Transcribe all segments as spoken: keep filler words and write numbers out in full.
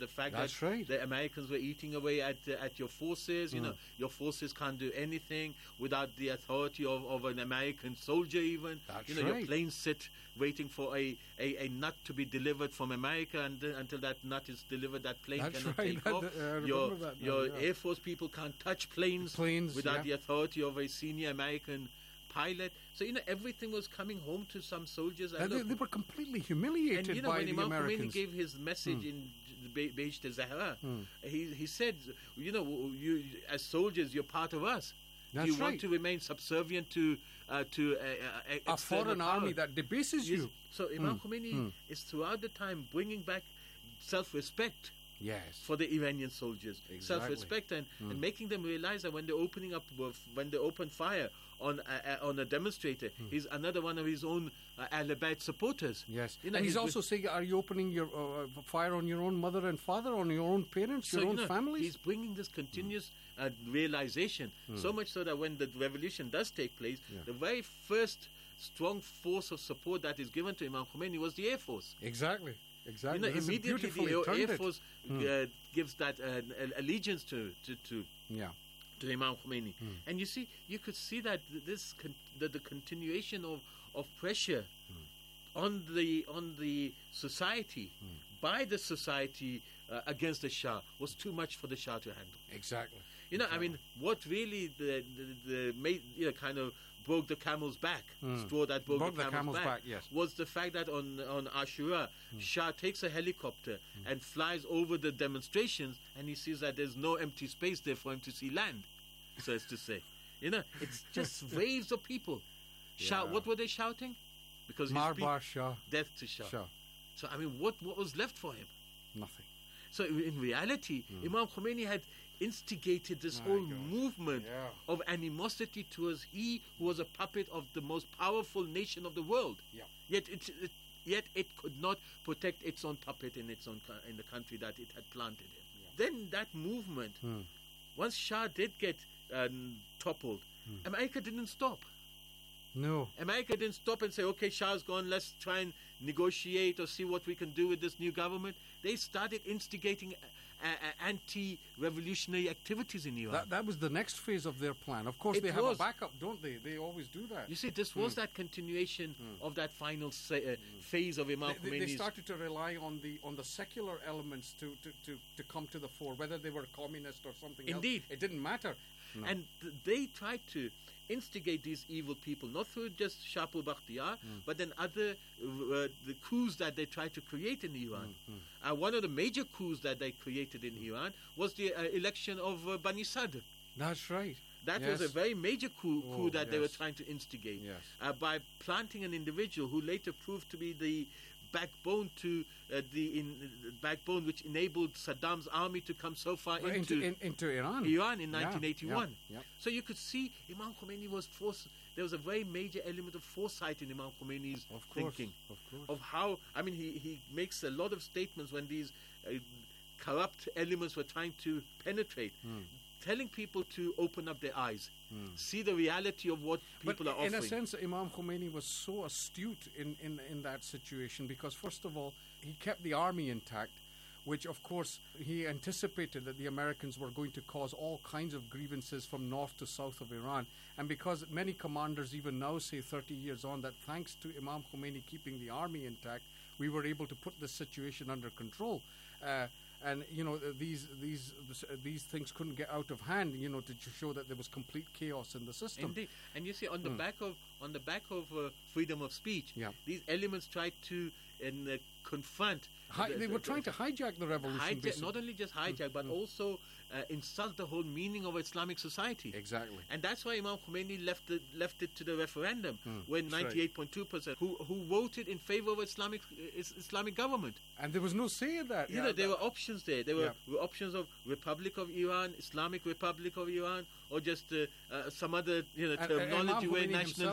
The fact That's that right. the Americans were eating away at uh, at your forces. You Mm. know, your forces can't do anything without the authority of, of an American soldier. Even That's you know, your right. planes sit waiting for a, a, a nut to be delivered from America, and then, until that nut is delivered, that plane That's cannot right. take That- off. I remember your that now, your yeah. Air Force people can't touch planes, Planes, without yeah. the authority of a senior American pilot. So you know, everything was coming home to some soldiers. They, And they, look, they were completely humiliated and you know, by when the Imam Khomeini Americans. gave his message in Be- Beishte Zahra, Hmm. he he said, you know, you as soldiers, you're part of us. That's you right. want to remain subservient to uh, to uh, uh, A external foreign power. army that debases Yes. you. So Imam Hmm. Khomeini Hmm. is throughout the time bringing back self-respect Yes. for the Iranian soldiers, Exactly. self-respect, and, and making them realize that when they're opening up, when they open fire on a, a, on a demonstrator, he's another one of his own uh, Al-Abaid supporters. Yes. You know, and he's, he's also saying, are you opening your uh, fire on your own mother and father, on your own parents, your So, own you know, families? he's bringing this continuous uh, realization, so much so that when the revolution does take place, Yeah. the very first strong force of support that is given to Imam Khomeini was the Air Force. Exactly. Exactly. You know, This is immediately beautifully the turned Air it. Force uh, gives that uh, allegiance to to, to Yeah. to Imam Khomeini. Hmm. And you see, you could see that this con- the, the continuation of, of pressure Hmm. on the on the society by the society uh, against the Shah was too much for the Shah to handle. Exactly. You know, I mean, what really the the, the made, you know, kind of broke the camel's back, straw that broke, Broke the, the camel's, camel's back, back, yes. was the fact that on on Ashura, Shah takes a helicopter and flies over the demonstrations, and he sees that there's no empty space there for him to see land, so as to say. You know, it's just waves of people. Shout. Yeah. What were they shouting? Because his Marbar speech- Shah. death to Shah. Shah. So I mean, what what was left for him? Nothing. So in reality, Imam Khomeini had instigated this My whole gosh. movement Yeah. of animosity towards he who was a puppet of the most powerful nation of the world. Yeah. Yet it, it yet it could not protect its own puppet in its own co- in the country that it had planted in. Then that movement, Hmm. once Shah did get um, toppled, America didn't stop. No. America didn't stop and say, okay, Shah's gone, let's try and negotiate or see what we can do with this new government. They started instigating uh, uh, anti-revolutionary activities in Iran. That, that was the next phase of their plan. Of course, It they have was. a backup, don't they? They always do that. You see, this was that continuation of that final say, uh, phase of Imam They, they, they Khomeini's... started to rely on the on the secular elements to, to, to, to come to the fore, whether they were communist or something Indeed. else. It didn't matter. No. And th- they tried to instigate these evil people, not through just Shapur Bakhtiyar, but then other uh, the coups that they tried to create in Iran. Uh, one of the major coups that they created in Iran was the uh, election of uh, Bani Sadr. That's right. That Yes. was a very major coup, Oh, coup that they were yes. trying to instigate Yes. uh, by planting an individual who later proved to be the backbone to uh, the in, backbone which enabled Saddam's army to come so far Well, into, into, in, into Iran. Iran in Yeah, nineteen eighty-one. yeah, yeah. So you could see Imam Khomeini was force. There was a very major element of foresight in Imam Khomeini's Of course, thinking of course. of how. I mean, he he makes a lot of statements when these uh, corrupt elements were trying to penetrate. Hmm. Telling people to open up their eyes, see the reality of what people but are offering. in a sense, Imam Khomeini was so astute in, in, in that situation because, first of all, he kept the army intact, which, of course, he anticipated that the Americans were going to cause all kinds of grievances from north to south of Iran. And because many commanders even now say thirty years on that thanks to Imam Khomeini keeping the army intact, we were able to put the situation under control. Uh, And you know these these these things couldn't get out of hand. You know to show that there was complete chaos in the system. Indeed, and you see on the back of on the back of uh, freedom of speech, Yeah. these elements tried to and, uh, confront. Hi, the- they the- were trying the- to hijack the revolution. hijack, basically. not only just hijack, but also uh, insult the whole meaning of Islamic society. Exactly. And that's why Imam Khomeini left it, left it to the referendum, when that's right. ninety-eight point two percent who who voted in favor of Islamic is, Islamic government. And there was no say in that. You Yeah, know, there that- were options there. There were, Yeah. were options of Republic of Iran, Islamic Republic of Iran, or just uh, uh, some other you know And- and terminology Imam where Khomeini nationalism. himself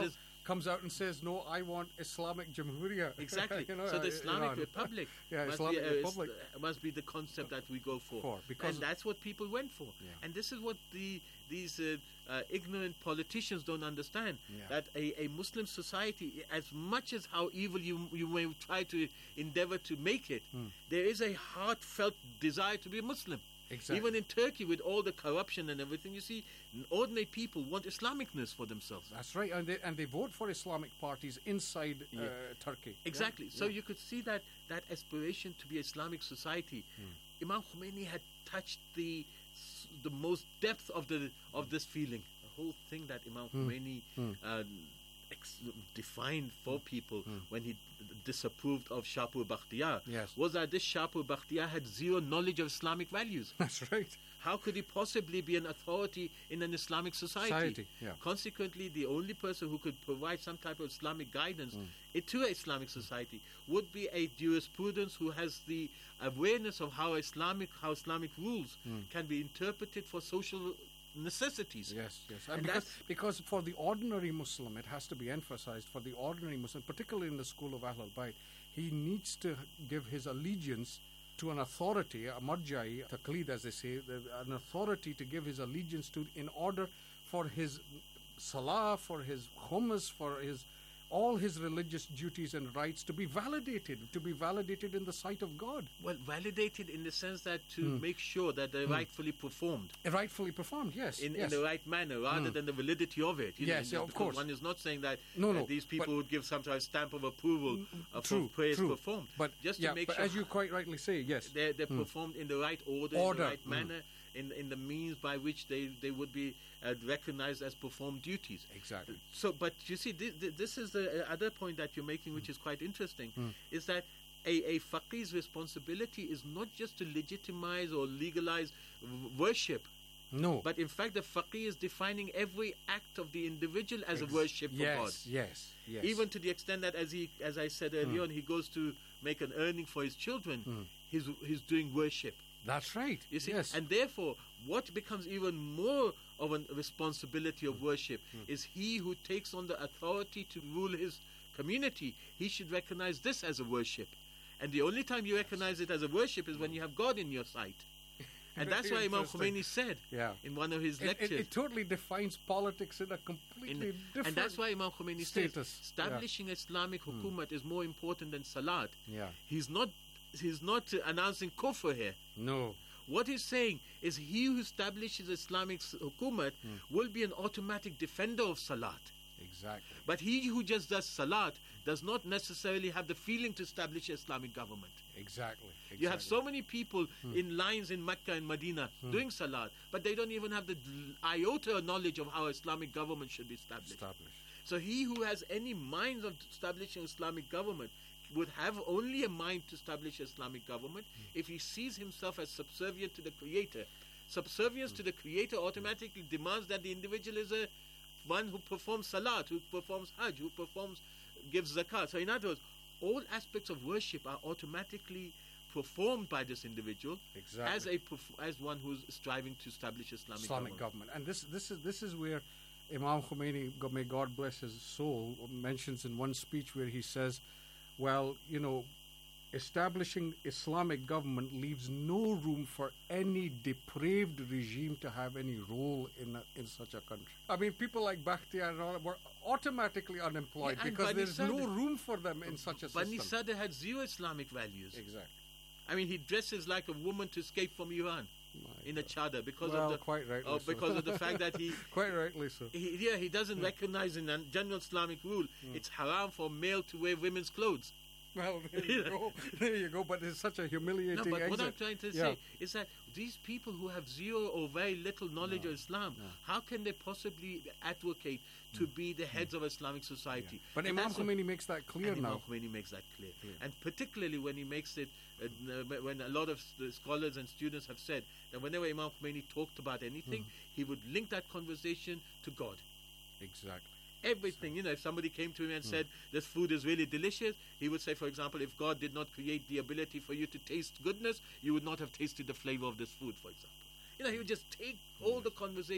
comes out and says, no, I want Islamic Jamhuriya. Exactly. You know, so the uh, Islamic Iran. Republic Yeah, must, Islamic be, uh, Republic. is- must be the concept that we go for. For, because- and that's what people went for. Yeah. And this is what the these uh, uh, ignorant politicians don't understand. Yeah. That a, a Muslim society, as much as how evil you, you may try to endeavor to make it, Hmm. there is a heartfelt desire to be a Muslim. Exactly. Even in Turkey, with all the corruption and everything, you see, ordinary people want Islamicness for themselves. That's right, and they, and they vote for Islamic parties inside uh, Yeah. Turkey. Exactly. Yeah, So yeah. you could see that that aspiration to be Islamic society, Imam Khomeini had touched the s- the most depth of the of this feeling. The whole thing that Imam Khomeini uh, ex- defined for people when he d- disapproved of Shapur Bakhtiyar Yes. was that this Shapur Bakhtiyar had zero knowledge of Islamic values. That's right. How could he possibly be an authority in an Islamic society? Society, yeah. Consequently, the only person who could provide some type of Islamic guidance i- to an Islamic society would be a jurisprudence who has the awareness of how Islamic how Islamic rules can be interpreted for social necessities. Yes, yes. And And because, that's- because for the ordinary Muslim, it has to be emphasized, for the ordinary Muslim, particularly in the school of Ahlul Bayt, he needs to give his allegiance to an authority, a marja'i, taqlid as they say, the- an authority to give his allegiance to in order for his salah, for his hummus, for his all his religious duties and rights to be validated, to be validated in the sight of God. Well, validated in the sense that to Hmm. make sure that they're rightfully performed Rightfully performed, yes. in, yes. in the right manner, rather than the validity of it. You know, Yes, and yeah, of because course. One is not saying that No, uh, no, these people but- would give some type of stamp of approval uh, True, for praise true. performed. But just yeah, to make but sure as you quite rightly say, yes. they're, they're performed in the right order, in Order, the right mm. manner, in in the means by which they, they would be uh, recognized as performed duties. Exactly. So, but you see, this, this is the uh, other point that you're making, which is quite interesting, Hmm. is that a, a faqih's responsibility is not just to legitimize or legalize w- worship, No. but in fact, the faqih is defining every act of the individual as Ex- a worship for yes, God. Yes, yes. Even to the extent that, as he, as I said earlier on, he goes to make an earning for his children. He's he's doing worship. That's right. You see, yes. and therefore, what becomes even more of a responsibility of worship is he who takes on the authority to rule his community. He should recognize this as a worship, and the only time you recognize it as a worship is when you have God in your sight. And that's why Imam Interesting. Khomeini said Yeah. in one of his It, lectures. it, it totally defines politics in a in- completely different. and that's why Imam Khomeini status. says establishing Islamic hukumat is more important than salat. Yeah. He's not he's not uh, announcing kufr here. No. What he's saying is he who establishes Islamic s- hukumat will be an automatic defender of salat. Exactly. But he who just does salat does not necessarily have the feeling to establish Islamic government. Exactly. exactly. You have so many people in lines in Mecca and Medina doing salat, but they don't even have the l- iota knowledge of how Islamic government should be established. established. So he who has any mind of establishing Islamic government would have only a mind to establish Islamic government if he sees himself as subservient to the Creator. Subservience to the Creator automatically demands that the individual is a one who performs salat, who performs hajj, who performs gives zakat. So in other words, all aspects of worship are automatically performed by this individual Exactly. as a perf- as one who's striving to establish Islamic, Islamic government. government. And this this is this is where Imam Khomeini, go- may God bless his soul, mentions in one speech where he says, well, you know, establishing Islamic government leaves no room for any depraved regime to have any role in a, in such a country. I mean, people like Bakhtiar and all were automatically unemployed Yeah, and because Bani there's no Sadr- room for them in such a Bani system. Sadr had zero Islamic values. Exactly. I mean, he dresses like a woman to escape from Iran My in a chadar because Well, of the quite rightly oh, so. because of the fact that he, Quite rightly so. he yeah he doesn't recognize in a general Islamic rule it's haram for male to wear women's clothes. Well, there you go. There you go. But it's such a humiliating No, but what exit. I'm trying to Yeah. say is that these people who have zero or very little knowledge of Islam, how can they possibly advocate to be the heads of Islamic society? But And Imam that's a- Khomeini makes that clear and now. Imam Khomeini makes that clear. And particularly when he makes it, uh, n- when a lot of the scholars and students have said that whenever Imam Khomeini talked about anything, he would link that conversation to God. Exactly. Everything, you know, if somebody came to him and said, this food is really delicious, he would say, for example, if God did not create the ability for you to taste goodness, you would not have tasted the flavor of this food, for example. You know, he would just take all the conversation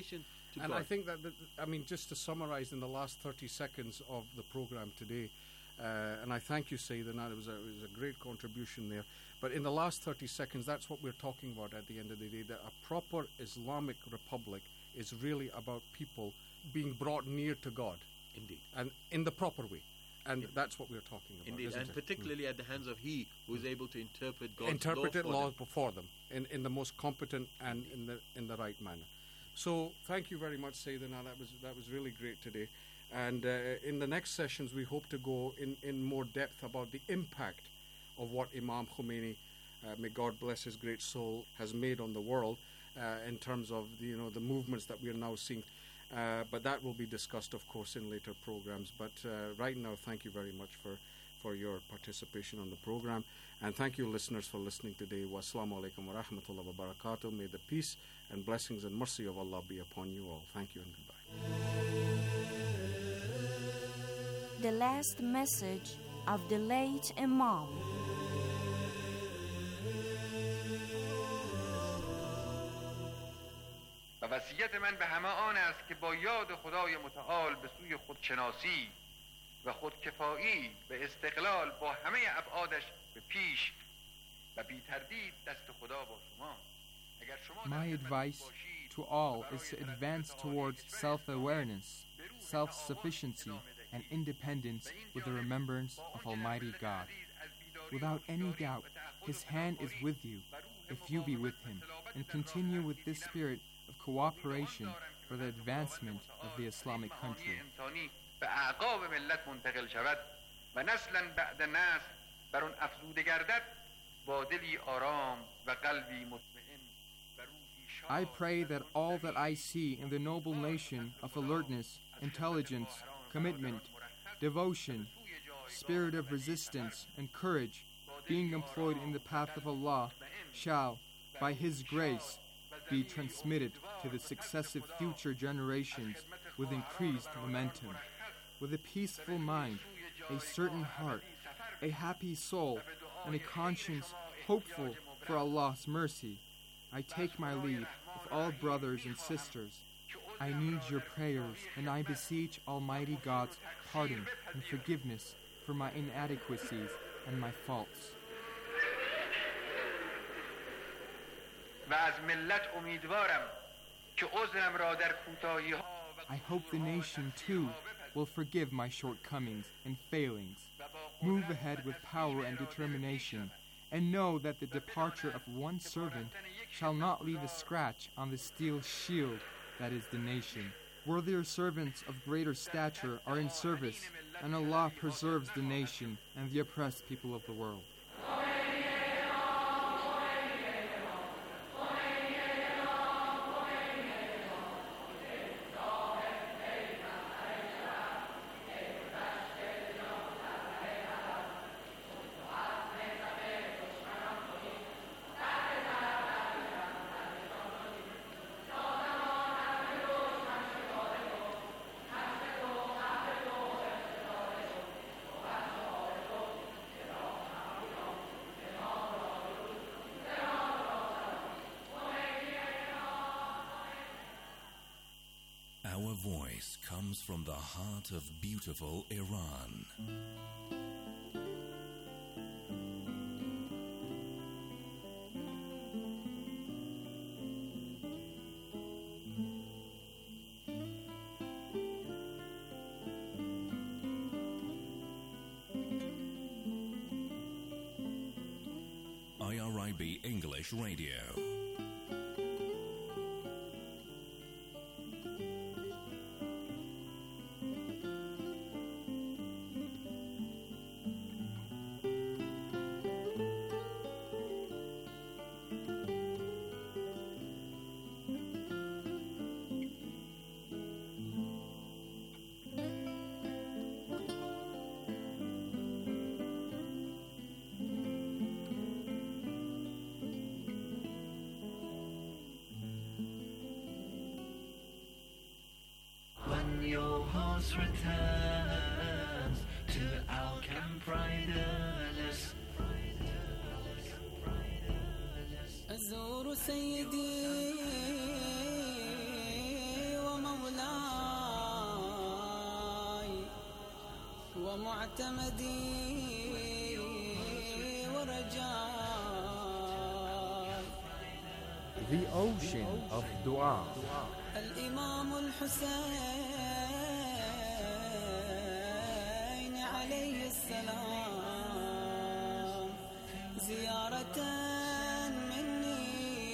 to and God. I think that, that, I mean, just to summarize in the last thirty seconds of the program today, uh, and I thank you, Sayyidina, it was, a, it was a great contribution there, but in the last thirty seconds, that's what we're talking about at the end of the day, that a proper Islamic republic is really about people being brought near to God. Indeed. And in the proper way. And Indeed. that's what we're talking about. Indeed, isn't and it? particularly mm. at the hands of He who is able to interpret God's interpreted law for law them. before them in, in the most competent and in the in the right manner. So thank you very much, Sayyidina. That was that was really great today. And uh, in the next sessions, we hope to go in, in more depth about the impact of what Imam Khomeini, uh, may God bless his great soul, has made on the world uh, in terms of the, you know the movements that we are now seeing. Uh, but that will be discussed, of course, in later programs. But uh, right now, thank you very much for, for your participation on the program. And thank you, listeners, for listening today. Wassalamu alaikum wa rahmatullahi wa barakatuh. May the peace and blessings and mercy of Allah be upon you all. Thank you and goodbye. The last message of the late Imam. و وصیت من به همه آن است که با یاد خدای متعال به سوی خودشناسی و خودکفایی به استقلال با همه ابعادش به پیش و بی تردید دست خدا با شما. My advice to all is to advance towards self-awareness, self-sufficiency, and independence with the remembrance of Almighty God. Without any doubt, His hand is with you if you be with Him, and continue with this spirit of cooperation for the advancement of the Islamic country. به اعقاب ملت منتقل شود و نسلا بعد نسل بر اون افزوده گردد با دلی آرام و قلبی مطمئن و روحی شاد. I pray that all that I see in the noble nation of alertness, intelligence, commitment, devotion, spirit of resistance, and courage being employed in the path of Allah shall, by His grace, be transmitted to the successive future generations with increased momentum. With a peaceful mind, a certain heart, a happy soul, and a conscience hopeful for Allah's mercy, I take my leave of all brothers and sisters. I need your prayers, and I beseech Almighty God's pardon and forgiveness for my inadequacies and my faults. و از ملت امیدوارم که عذرم را در کوتاهی ها I hope the nation too will forgive my shortcomings and failings, move ahead with power and determination, and know that the departure of one servant shall not leave a scratch on the steel shield that is the nation. Worthier servants of greater stature are in service, and Allah preserves the nation and the oppressed people of the world. Our voice comes from the heart of beautiful Iran. I R I B English Radio. Your horse returns to our camp riderless. أزور سيدي وما ومعتمدي ورجاي. The ocean of dua. الإمام الحسين عليه السلام زيارة مني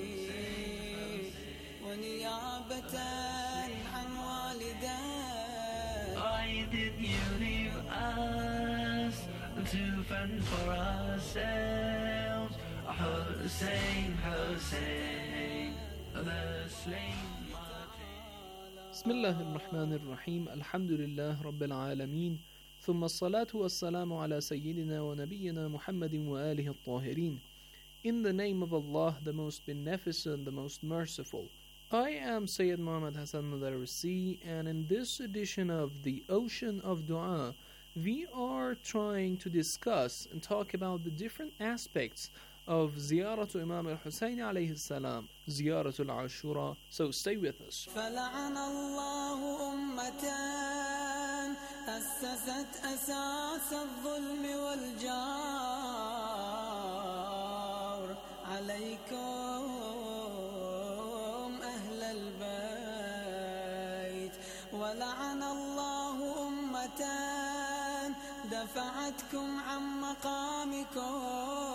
ونيابة عن والدي. Why did you leave us to fend for ourselves? Hussein, Hussein, the slain. بسم الله الرحمن الرحيم. الحمد لله رب العالمين، ثم الصلاة والسلام على سيدنا ونبينا محمد وآله الطاهرين. In the name of Allah, the most beneficent, the most merciful. I am Sayyid Muhammad Hassan Madarisi, and in this edition of the Ocean of Dua, we are trying to discuss and talk about the different aspects of Ziyaratu Imam al-Husayn alayhi salam, Ziyaratul Ashura. So stay with us. فلعن الله أمة أسست أساس الظلم والجار عليكم أهل البيت. ولعن الله أمة دفعتكم عن مقامكم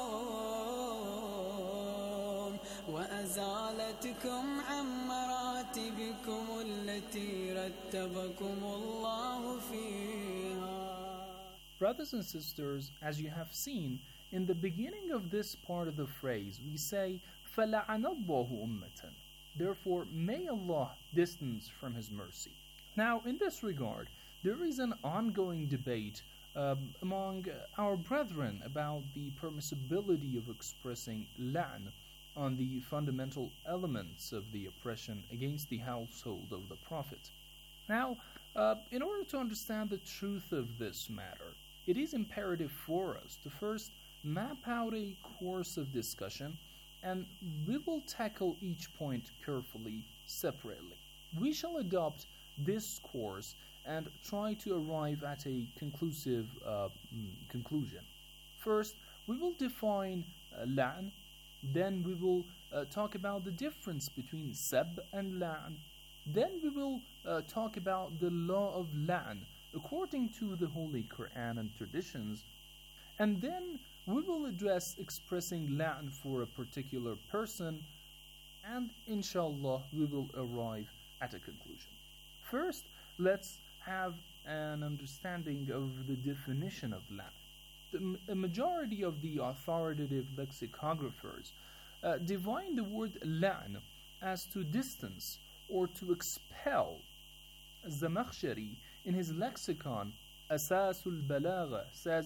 وأزالتكم عن مراتبكم التي رتبكم الله فيها. Brothers and sisters, as you have seen, in the beginning of this part of the phrase, we say, فَلَعَنَ اللَّهُ أُمَّةً. Therefore, may Allah distance from His mercy. Now, in this regard, there is an ongoing debate um, among our brethren about the permissibility of expressing la'n on the fundamental elements of the oppression against the household of the Prophet. Now, uh, in order to understand the truth of this matter, it is imperative for us to first map out a course of discussion, and we will tackle each point carefully, separately. We shall adopt this course and try to arrive at a conclusive uh, conclusion. First, we will define uh, la'n. Then we will uh, talk about the difference between sab and la'n. Then we will uh, talk about the law of la'n according to the Holy Quran and traditions. And then we will address expressing la'n for a particular person. And inshallah, we will arrive at a conclusion. First, let's have an understanding of the definition of la'n. The, a majority of the authoritative lexicographers uh, define the word la'n as to distance or to expel. Zamakhshari, in his lexicon Asasul Balagha, says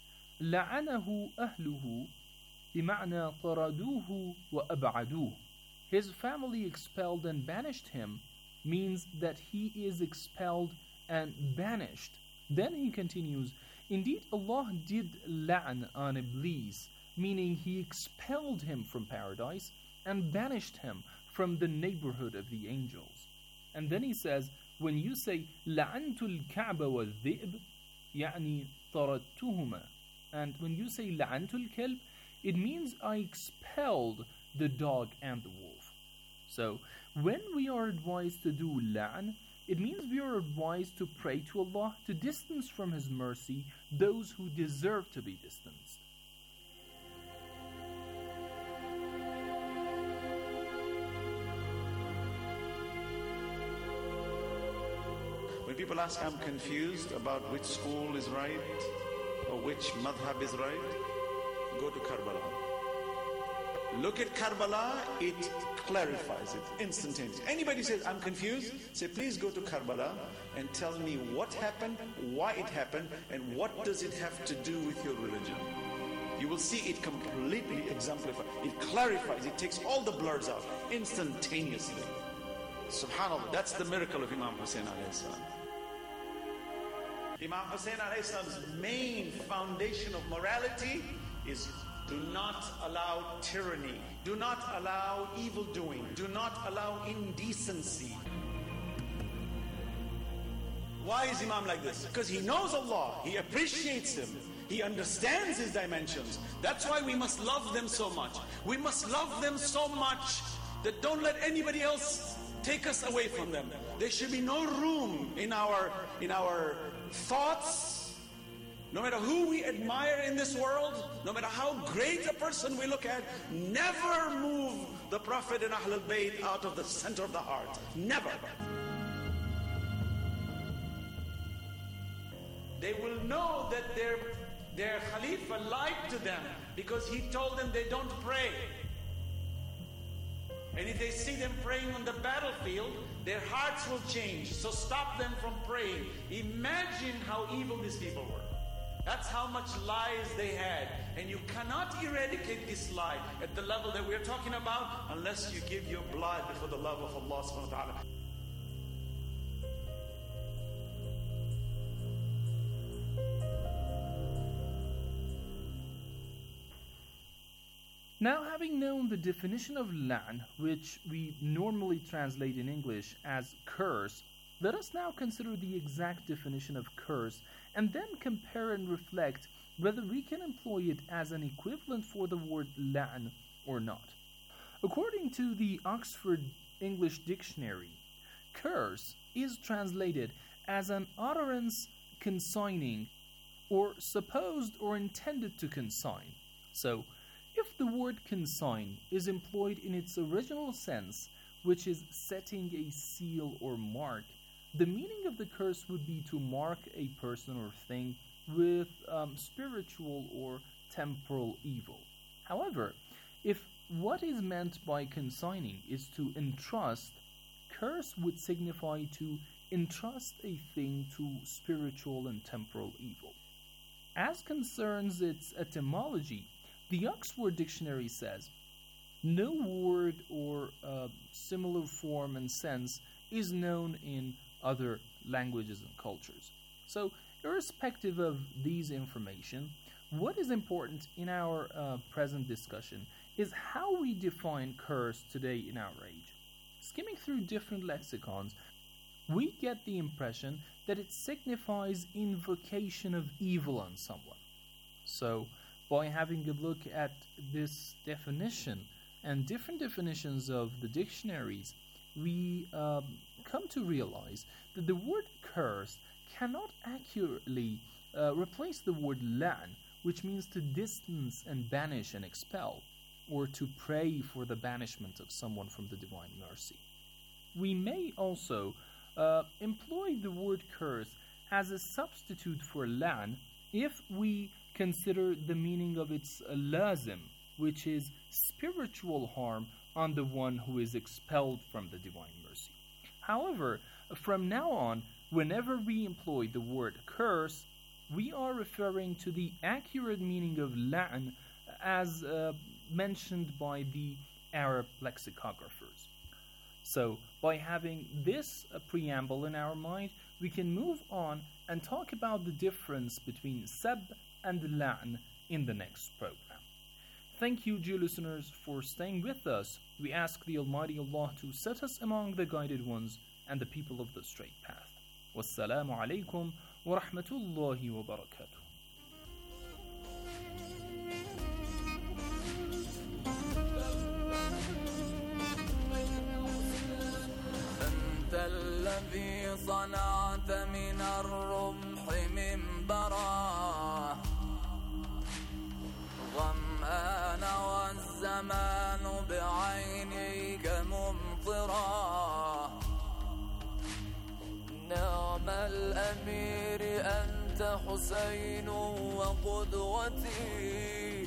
لعنه أهله بمعنى طردوه وأبعدوه. His family expelled and banished him means that he is expelled and banished. Then he continues, indeed, Allah did la'n on Iblis, meaning He expelled him from paradise and banished him from the neighborhood of the angels. And then he says, when you say لعنت الكعب والذئب, يعني طردتهما. And when you say لعنت الكلب, it means I expelled the dog and the wolf. So, when we are advised to do la'n, it means we are advised to pray to Allah to distance from His mercy those who deserve to be distanced. When people ask, I'm confused about which school is right or which madhab is right, go to Karbala. Look at Karbala, it clarifies it instantaneously. Anybody says, I'm confused, say, please go to Karbala and tell me what happened, why it happened, and what does it have to do with your religion. You will see it completely exemplified. It clarifies, it takes all the blurs out instantaneously. SubhanAllah, that's the miracle of Imam Hussein alayhi salam. Imam Hussein alayhi salam's main foundation of morality is do not allow tyranny, do not allow evil doing, do not allow indecency. Why is Imam like this? Because he knows Allah, he appreciates him, he understands his dimensions. That's why we must love them so much. We must love them so much that don't let anybody else take us away from them. There should be no room in our in our thoughts. No matter who we admire in this world, no matter how great a person we look at, never move the Prophet and Ahlul Bayt out of the center of the heart. Never. They will know that their, their Khalifa lied to them because he told them they don't pray. And if they see them praying on the battlefield, their hearts will change. So stop them from praying. Imagine how evil these people were. That's how much lies they had. And you cannot eradicate this lie at the level that we're talking about unless you give your blood for the love of Allah subhanahu wa ta'ala. Now, having known the definition of la'n, which we normally translate in English as curse, let us now consider the exact definition of curse and then compare and reflect whether we can employ it as an equivalent for the word la'n or not. According to the Oxford English Dictionary, curse is translated as an utterance consigning or supposed or intended to consign. So, if the word consign is employed in its original sense, which is setting a seal or mark, the meaning of the curse would be to mark a person or thing with um, spiritual or temporal evil. However, if what is meant by consigning is to entrust, curse would signify to entrust a thing to spiritual and temporal evil. As concerns its etymology, the Oxford Dictionary says, no word or uh, similar form and sense is known in other languages and cultures. So, irrespective of these information, what is important in our uh, present discussion is how we define curse today in our age. Skimming through different lexicons, we get the impression that it signifies invocation of evil on someone. So, by having a look at this definition and different definitions of the dictionaries, we um, come to realize that the word curse cannot accurately uh, replace the word la'n, which means to distance and banish and expel, or to pray for the banishment of someone from the divine mercy. We may also uh, employ the word curse as a substitute for la'n if we consider the meaning of its lazim, which is spiritual harm on the one who is expelled from the divine mercy. However, from now on, whenever we employ the word curse, we are referring to the accurate meaning of la'n as uh, mentioned by the Arab lexicographers. So, by having this uh, preamble in our mind, we can move on and talk about the difference between sab and la'n in the next program. Thank you, dear listeners, for staying with us. We ask the Almighty Allah to set us among the guided ones and the people of the straight path. Wassalamu alaikum wa rahmatullahi wa barakatuh. الذي صنعت من الرمح منبرا ظمآن والزمان بعينيك ممطرا نعم الأمير أنت حسين وقدوتي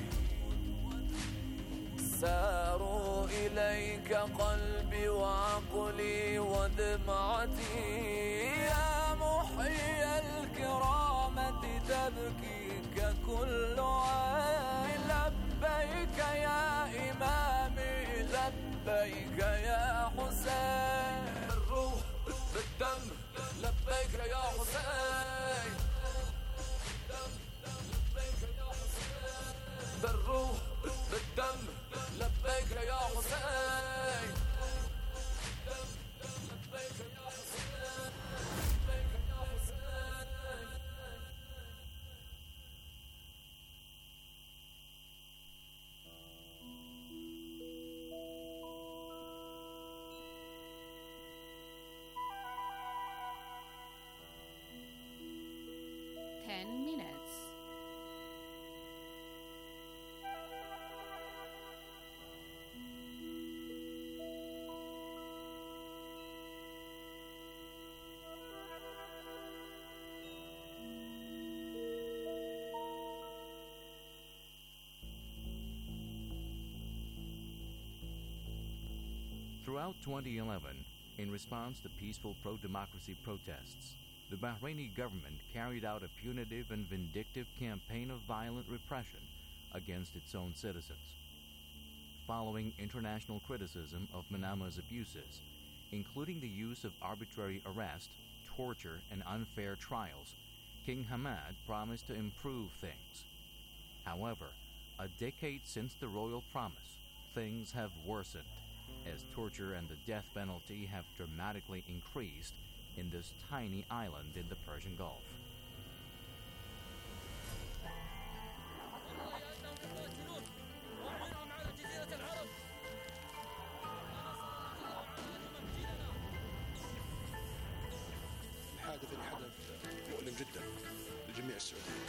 ساروا إليك قلبي وعقلي ودمعتي يا محيي الكرامة تبكيك كل عين لبيك يا إمامي لبيك يا حسين الروح بالدم لبيك يا حسين بالروح بالدم لبيك يا حسين لبيك يا حسين لبيك يا حسين Throughout twenty eleven, in response to peaceful pro-democracy protests, the Bahraini government carried out a punitive and vindictive campaign of violent repression against its own citizens. Following international criticism of Manama's abuses, including the use of arbitrary arrest, torture, and unfair trials, King Hamad promised to improve things. However, a decade since the royal promise, things have worsened, as torture and the death penalty have dramatically increased in this tiny island in the Persian Gulf. الحادث اللي حدث مؤلم جدا لجميع السعوديين.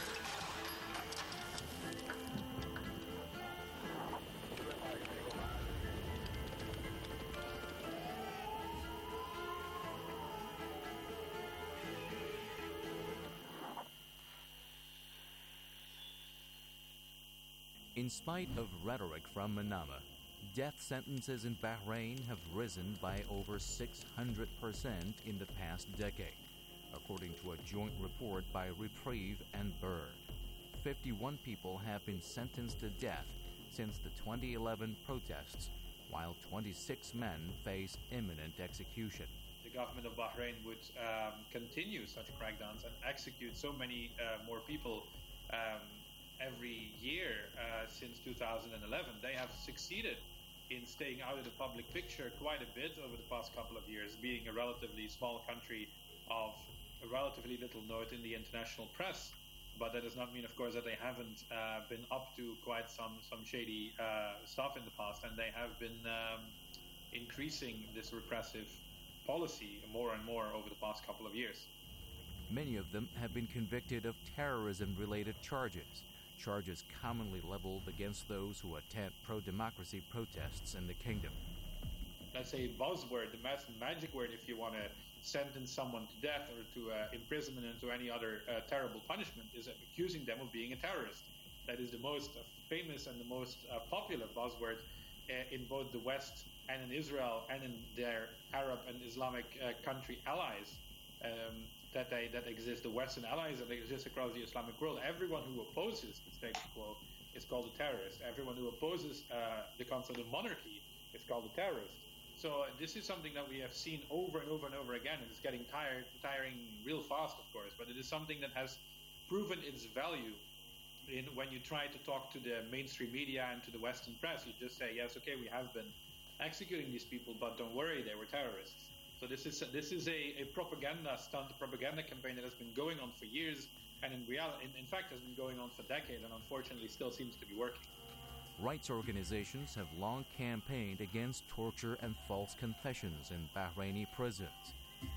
In spite of rhetoric from Manama, death sentences in Bahrain have risen by over six hundred percent in the past decade, according to a joint report by Reprieve and Byrd. fifty-one people have been sentenced to death since the twenty eleven protests, while twenty-six men face imminent execution. The government of Bahrain would um, continue such crackdowns and execute so many uh, more people um, every year uh, since two thousand eleven. They have succeeded in staying out of the public picture quite a bit over the past couple of years, being a relatively small country of a relatively little note in the international press. But that does not mean, of course, that they haven't uh, been up to quite some, some shady uh, stuff in the past, and they have been um, increasing this repressive policy more and more over the past couple of years. Many of them have been convicted of terrorism-related charges, charges commonly leveled against those who attend pro-democracy protests in the kingdom. Let's say buzzword, the magic word, if you want to sentence someone to death or to uh, imprisonment and to any other uh, terrible punishment, is accusing them of being a terrorist. That is the most uh, famous and the most uh, popular buzzword uh, in both the West and in Israel and in their Arab and Islamic uh, country allies um, that they that exist, the Western allies that exist across the Islamic world. Everyone who opposes the status quo is called a terrorist. Everyone who opposes uh, the concept of monarchy is called a terrorist. So uh, this is something that we have seen over and over and over again, and it's getting tired, tiring real fast, of course, but it is something that has proven its value in when you try to talk to the mainstream media and to the Western press. You just say, yes, okay, we have been executing these people, but don't worry, they were terrorists. So this is this is a, a propaganda stunt, a propaganda campaign that has been going on for years, and in reality, in, in fact, has been going on for decades, and unfortunately still seems to be working. Rights organizations have long campaigned against torture and false confessions in Bahraini prisons.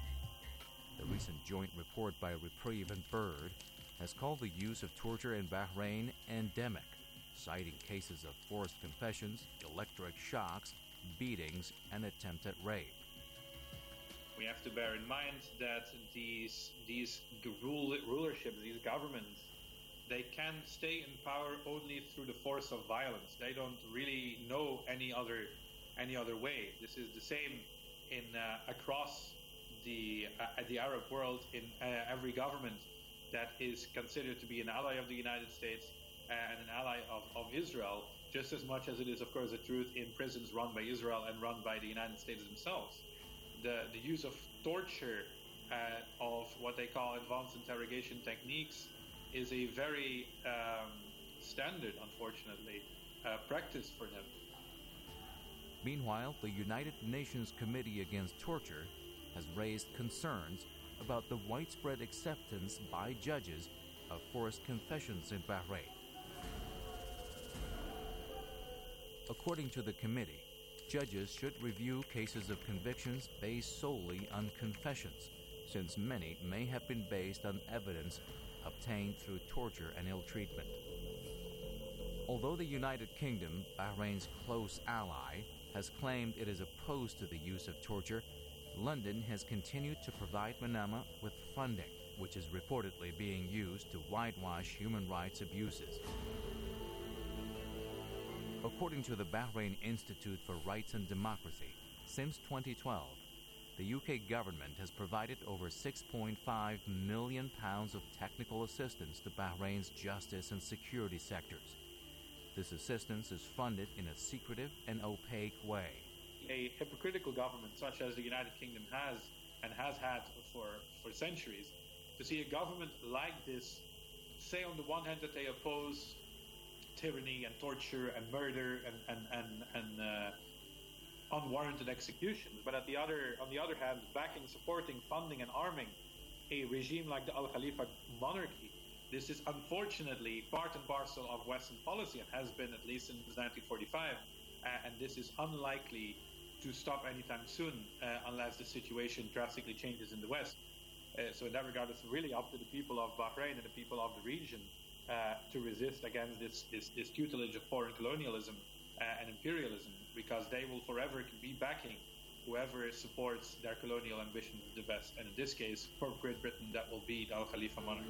The recent joint report by Reprieve and Byrd has called the use of torture in Bahrain endemic, citing cases of forced confessions, electric shocks, beatings, and attempted rape. We have to bear in mind that these these rule, rulerships, these governments, they can stay in power only through the force of violence. They don't really know any other any other way. This is the same in uh, across the uh, the Arab world. In uh, every government that is considered to be an ally of the United States and an ally of, of Israel, just as much as it is, of course, the truth in prisons run by Israel and run by the United States themselves. The the use of torture, uh, of what they call advanced interrogation techniques, is a very um, standard, unfortunately, uh, practice for them. Meanwhile, the United Nations Committee Against Torture has raised concerns about the widespread acceptance by judges of forced confessions in Bahrain. According to the committee, judges should review cases of convictions based solely on confessions, since many may have been based on evidence obtained through torture and ill treatment. Although the United Kingdom, Bahrain's close ally, has claimed it is opposed to the use of torture, London has continued to provide Manama with funding, which is reportedly being used to whitewash human rights abuses. According to the Bahrain Institute for Rights and Democracy, Since twenty twelve, the U K government has provided over six point five million pounds of technical assistance to Bahrain's justice and security sectors. This assistance is funded in a secretive and opaque way. A hypocritical government such as the United Kingdom has and has had for, for centuries, to see a government like this say on the one hand that they oppose tyranny and torture and murder and, and, and, and uh, unwarranted executions, but at the other, on the other hand, backing, supporting, funding and arming a regime like the Al Khalifa monarchy. This is unfortunately part and parcel of Western policy and has been at least since nineteen forty-five, uh, and this is unlikely to stop anytime soon uh, unless the situation drastically changes in the West. Uh, so in that regard, it's really up to the people of Bahrain and the people of the region uh, to resist against this, this, this tutelage of foreign colonialism uh, and imperialism, because they will forever be backing whoever supports their colonial ambitions the best. And in this case, for Great Britain, that will be the Al Khalifa monarchy.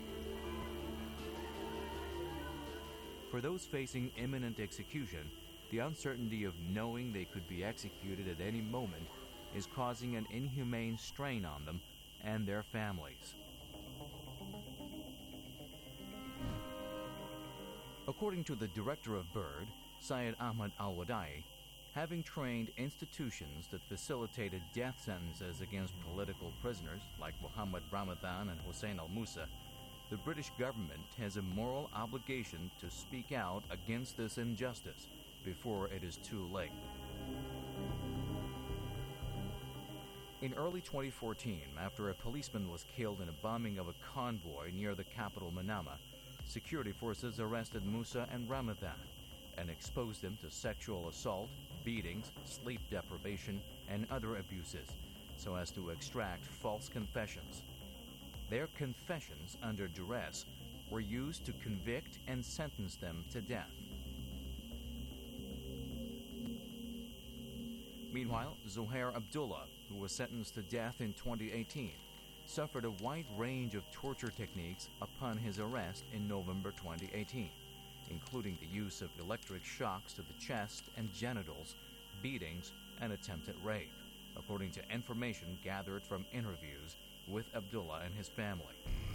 For those facing imminent execution, the uncertainty of knowing they could be executed at any moment is causing an inhumane strain on them and their families. According to the director of BIRD, Syed Ahmad Al-Wadai, having trained institutions that facilitated death sentences against political prisoners like Muhammad Ramadan and Hussein al-Musa, the British government has a moral obligation to speak out against this injustice before it is too late. In early twenty fourteen, after a policeman was killed in a bombing of a convoy near the capital Manama, security forces arrested Musa and Ramadan and exposed them to sexual assault, beatings, sleep deprivation, and other abuses so as to extract false confessions. Their confessions under duress were used to convict and sentence them to death. Meanwhile, Zuhair Abdullah, who was sentenced to death in twenty eighteen, suffered a wide range of torture techniques upon his arrest in November twenty eighteen, including the use of electric shocks to the chest and genitals, beatings, and attempted rape, according to information gathered from interviews with Abdullah and his family.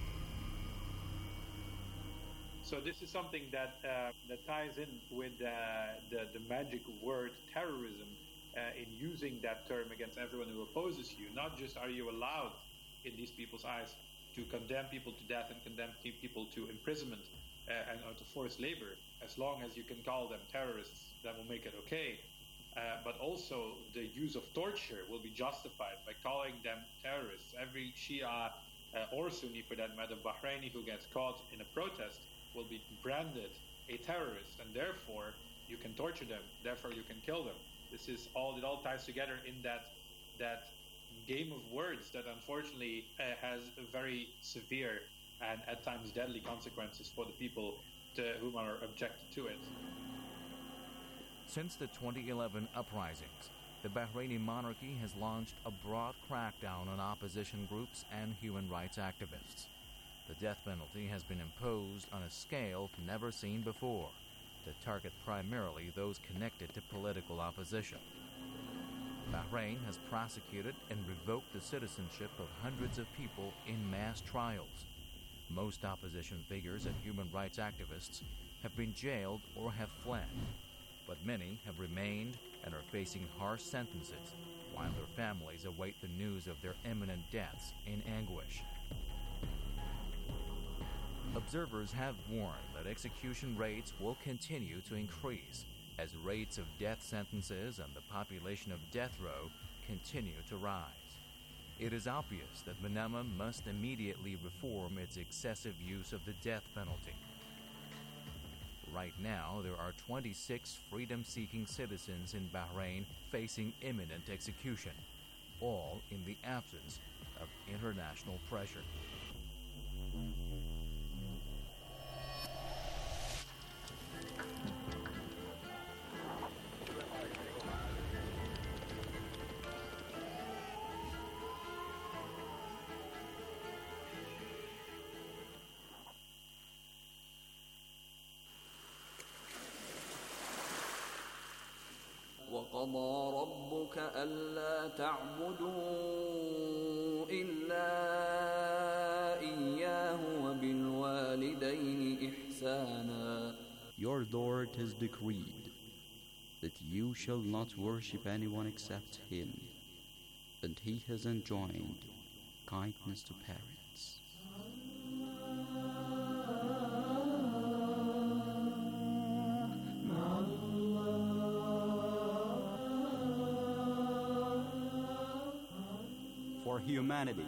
So this is something that uh, that ties in with uh, the, the magic word terrorism uh, in using that term against everyone who opposes you. Not just are you allowed in these people's eyes to condemn people to death and condemn people to imprisonment uh, and or to forced labor, as long as you can call them terrorists, that will make it okay. Uh, but also the use of torture will be justified by calling them terrorists. Every Shia uh, or Sunni, for that matter, Bahraini who gets caught in a protest will be branded a terrorist, and therefore you can torture them, therefore you can kill them. This is all, it all ties together in that that game of words that unfortunately uh, has very severe and at times deadly consequences for the people to whom are objected to it. Since the twenty eleven uprisings, the Bahraini monarchy has launched a broad crackdown on opposition groups and human rights activists. The death penalty has been imposed on a scale never seen before, to target primarily those connected to political opposition. Bahrain has prosecuted and revoked the citizenship of hundreds of people in mass trials. Most opposition figures and human rights activists have been jailed or have fled, but many have remained and are facing harsh sentences, while their families await the news of their imminent deaths in anguish. Observers have warned that execution rates will continue to increase as rates of death sentences and the population of death row continue to rise. It is obvious that Manama must immediately reform its excessive use of the death penalty. Right now, there are twenty-six freedom-seeking citizens in Bahrain facing imminent execution, all in the absence of international pressure. وقضى ربك ألا تعبدوا إلا إياه وبالوالدين إحسانا. Your Lord has decreed that you shall not worship anyone except Him, and He has enjoined kindness to parents. For humanity,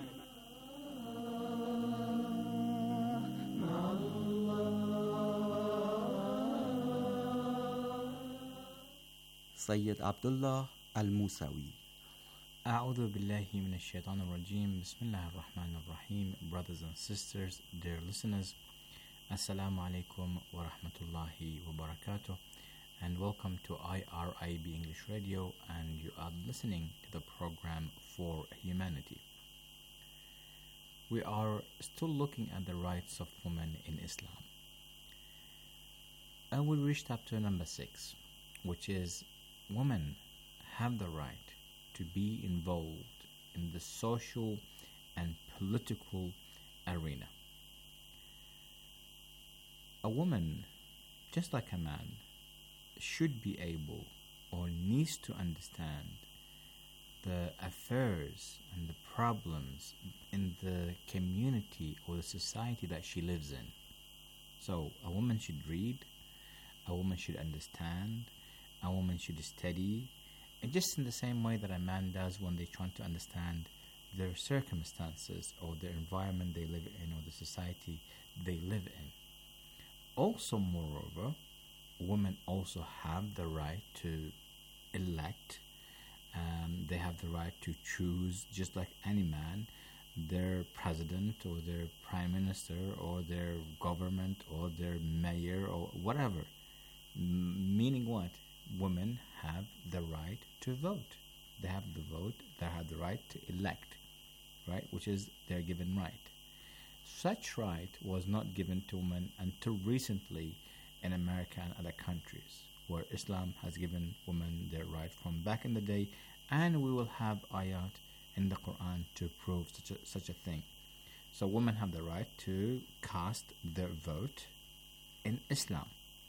Sayyid Abdullah Al-Musawi. أعوذ بالله من الشيطان الرجيم بسم الله الرحمن الرحيم. Brothers and sisters, dear listeners, Assalamu alaikum wa rahmatullahi wa barakatuh, and welcome to I R I B English Radio, and you are listening to the program For Humanity. We are still looking at the rights of women in Islam, and we reached up to number six, which is women have the right to be involved in the social and political arena. A woman, just like a man, should be able or needs to understand the affairs and the problems in the community or the society that she lives in. So a woman should read, a woman should understand, a woman should study, and just in the same way that a man does when they're trying to understand their circumstances or the environment they live in or the society they live in. Also, moreover, women also have the right to elect. Um, they have the right to choose, just like any man, their president or their prime minister or their government or their mayor or whatever. M- meaning what? Women have the right to vote. They have the vote, they have the right to elect, right? Which is their given right. Such right was not given to women until recently in America and other countries, where Islam has given women their right from back in the day, and we will have ayat in the Quran to prove such a, such a thing. So women have the right to cast their vote in Islam.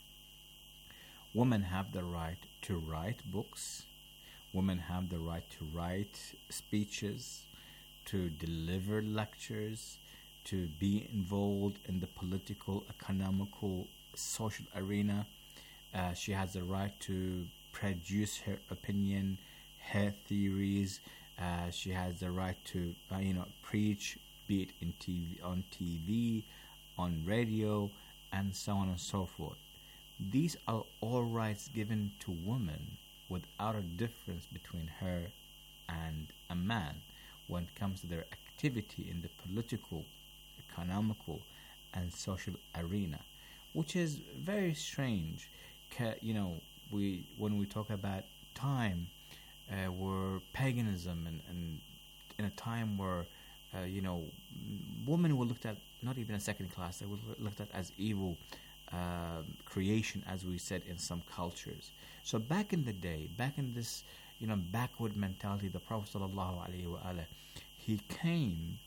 Women have the right to write books. Women have the right to write speeches, to deliver lectures, to be involved in the political, economical, social arena. Uh, she has the right to produce her opinion, her theories. Uh, she has the right to, uh, you know, preach, be it in T V, on T V, on radio, and so on and so forth. These are all rights given to women without a difference between her and a man when it comes to their activity in the political, economical, and social arena, which is very strange. You know, we when we talk about time uh, where paganism and, and in a time where uh, you know, women were looked at not even as second class, they were looked at as evil uh, creation, as we said in some cultures. So back in the day, back in this, you know, backward mentality, the Prophet sallallahu alaihi wasallam, he came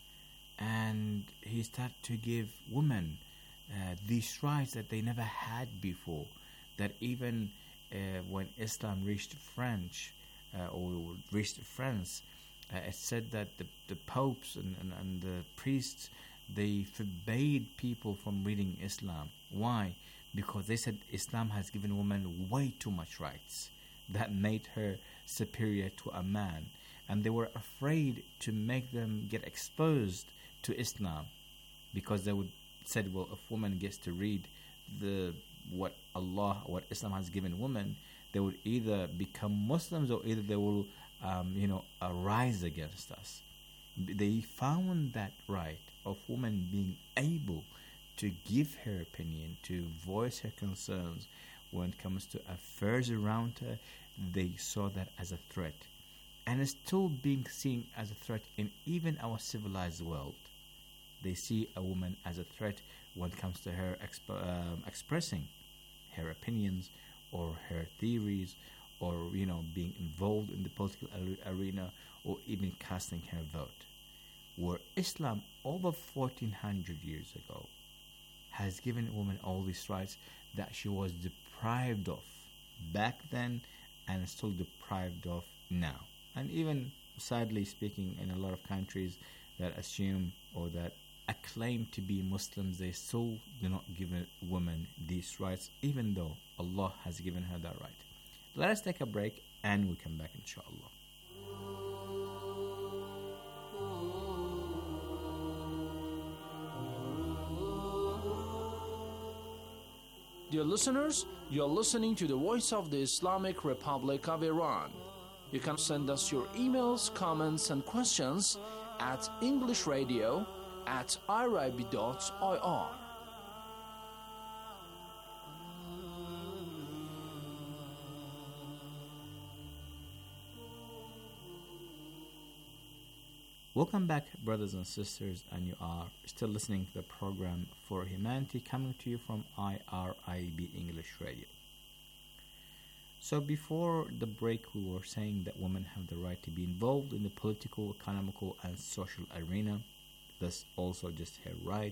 and he started to give women uh, these rights that they never had before. That even uh, when Islam reached French uh, or reached France, uh, it said that the, the popes and, and, and the priests, they forbade people from reading Islam. Why? Because they said Islam has given women way too much rights that made her superior to a man, and they were afraid to make them get exposed to Islam, because they would said, well, if woman gets to read the what Allah, what Islam has given women, they would either become Muslims or either they will, um, you know, arise against us. They found that right of woman being able to give her opinion, to voice her concerns when it comes to affairs around her. They saw that as a threat, and it's still being seen as a threat in even our civilized world. They see a woman as a threat when it comes to her exp- um, expressing her opinions or her theories or, you know, being involved in the political arena, or even casting her vote. Where Islam, over fourteen hundred years ago, has given women all these rights that she was deprived of back then and still deprived of now. And even, sadly speaking, in a lot of countries that assume or that acclaim to be Muslims, they still do not give women these rights, even though Allah has given her that right. Let us take a break and we come back, inshallah. Dear listeners, you are listening to the voice of the Islamic Republic of Iran. You can send us your emails, comments, and questions at englishradio at irib dot I R. Welcome back, brothers and sisters, and you are still listening to the program For Humanity, coming to you from I R I B English Radio. So before the break, we were saying that women have the right to be involved in the political, economical, and social arena. That's also just her right.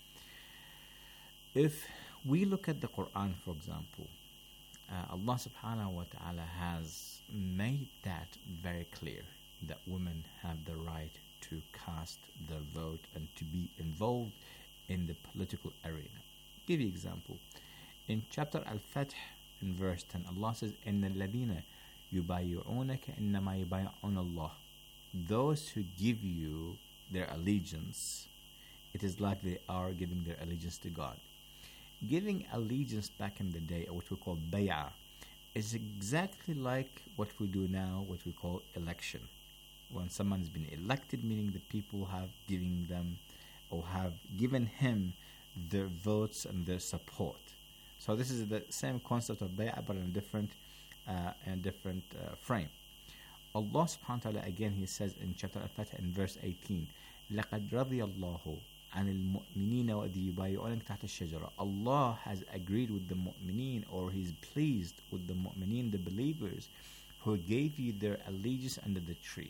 If we look at the Quran, for example, uh, Allah subhanahu wa ta'ala has made that very clear, that women have the right to cast their vote and to be involved in the political arena. I'll give you an example. In chapter Al-Fath, in verse ten, Allah says, إِنَّ الَّذِينَ يُبَايِعُونَكَ إِنَّمَا يُبَايِعُونَ اللَّهِ. Those who give you their allegiance, it is like they are giving their allegiance to God. Giving allegiance back in the day, or what we call bay'ah, is exactly like what we do now, what we call election. When someone's been elected, meaning the people have given them or have given him their votes and their support. So this is the same concept of bay'ah, but in a different, uh, in a different uh, frame. Allah subhanahu wa ta'ala, again, He says in chapter Al-Fatih in verse eighteen, لَقَدْ رَضِيَ اللَّهُ عَنِ الْمُؤْمِنِينَ وَإِذْ يُبَايِعُونَكَ تَحْتَ الشَّجَرَةِ. Allah has agreed with the mu'mineen, or He's pleased with the mu'mineen, the believers, who gave you their allegiance under the tree.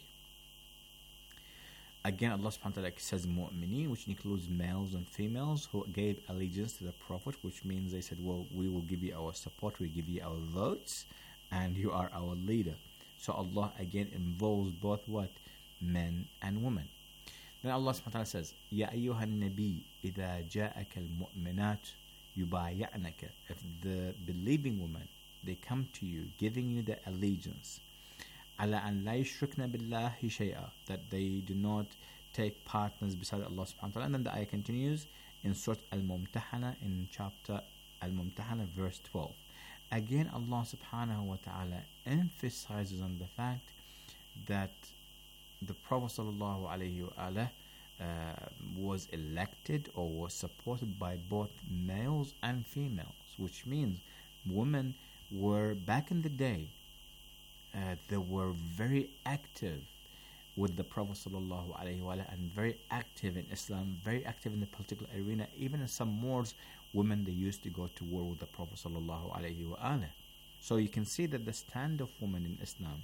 Again, Allah subhanahu wa ta'ala says mu'mineen, which includes males and females who gave allegiance to the Prophet, which means they said, well, we will give you our support, we give you our votes, and you are our leader. So Allah again involves both what? Men and women. Then Allah subhanahu wa ta'ala says, Ya ayyuhan nabi, idha ja'aka al-mu'minat yubaya'naka. If the believing women, they come to you, giving you the allegiance, ala an la yushrikna billahi shay'a, that they do not take partners beside Allah subhanahu wa ta'ala. And then the ayah continues in Surah Al-Mumtahana, in chapter Al-Mumtahana, verse twelve. Again, Allah subhanahu wa ta'ala emphasizes on the fact that the Prophet sallallahu alayhi wa alayhi, uh, was elected or was supported by both males and females, which means women were, back in the day, uh, they were very active with the Prophet sallallahu alayhi wa alayhi, and very active in Islam, very active in the political arena. Even in some wars, women, they used to go to war with the Prophet sallallahu alayhi wa alayhi. So you can see that the stand of women in Islam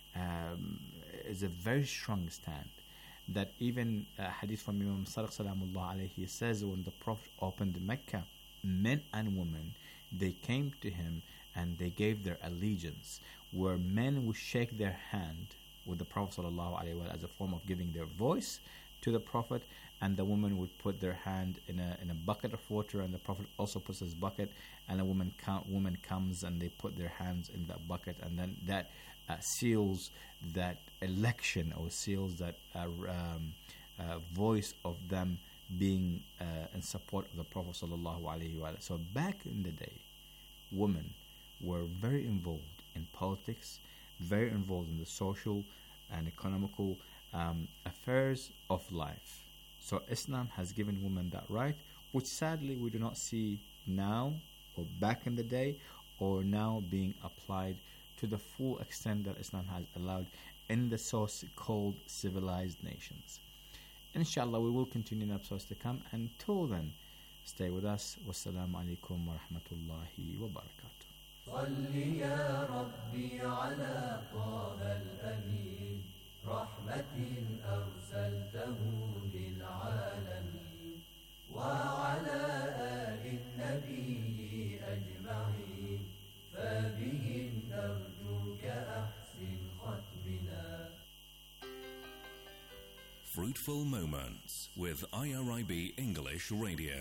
um, is a very strong stand. That even uh, hadith from Imam Sadiq salamullah alayhi says, when the Prophet opened Mecca, men and women, they came to him and they gave their allegiance, where men would shake their hand with the Prophet sallallahu alaihi wasallam as a form of giving their voice to the Prophet, and the woman would put their hand in a in a bucket of water, and the Prophet also puts his bucket, and a woman com- woman comes and they put their hands in that bucket, and then that uh, seals that election, or seals that uh, um, uh, voice of them being uh, in support of the Prophet sallallahu alaihi wasallam. So back in the day, women were very involved in politics, very involved in the social and economical um, affairs of life. So Islam has given women that right, which sadly we do not see now, or back in the day, or now being applied to the full extent that Islam has allowed in the so-called civilized nations. Inshallah, we will continue in episodes to come. Until then, stay with us. Wassalamu alaikum wa rahmatullahi wa barakatuh. صل يا ربي على طه الأمين رحمة أرسلته للعالمين وعلى آل النبي أجمعين فبهم نرجوك أحسن ختمنا. Fruitful Moments with I R I B English Radio.